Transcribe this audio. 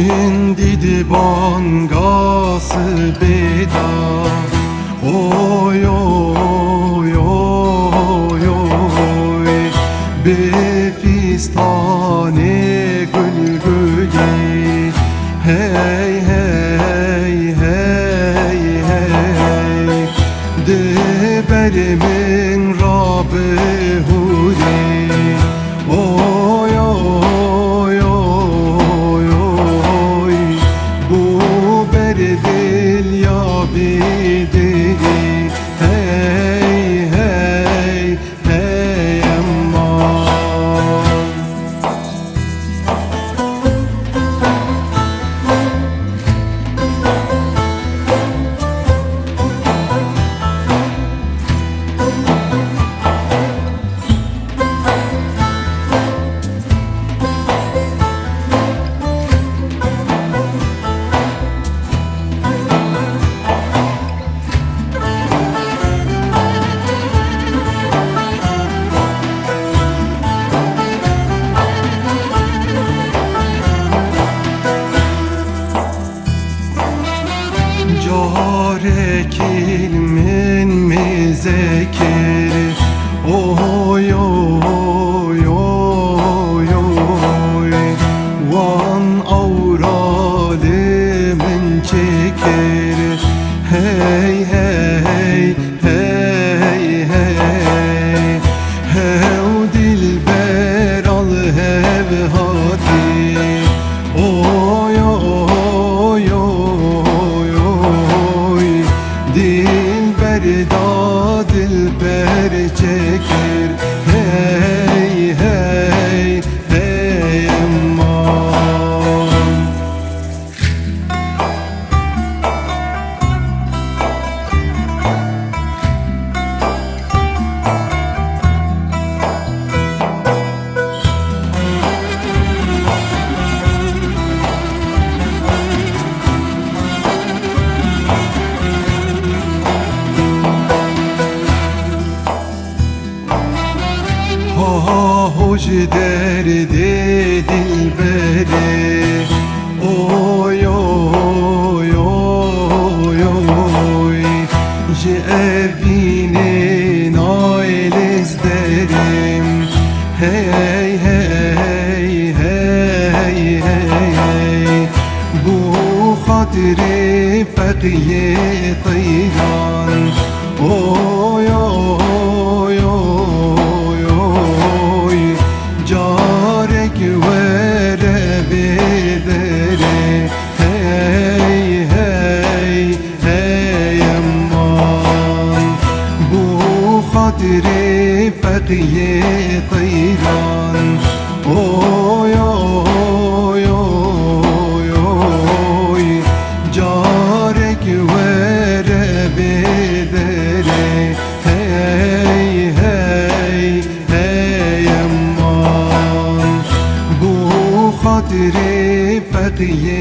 Şimdi dibangası beda. Oy oy oy oy, befistane gülgülü. Hey hey hey hey, deberimin Rabbi huri. Oy oy oy oy, bu berdil ya bidili. Hey hey hey aman. Carek ilmin mizekeri. Oy oy oy oy, van avralimin çekeri. Hey hey hey hey, hev dilber al hev hati. Oy oy oy oy, dilber da dilber çeker. Hey hey hey aman. Ha hoş derdi dilberi. Oy oy oy oy, je evinin ailez derim. Hey hey hey hey, bu hatiri fakiye tayran. Oy oy oy oy, carek vere bedere. Hey hey hey aman, bu hatiri fakiye tayran. Oy oy oy oy, carek vere bedere. Hey hey hey aman, bu hatiri fakiye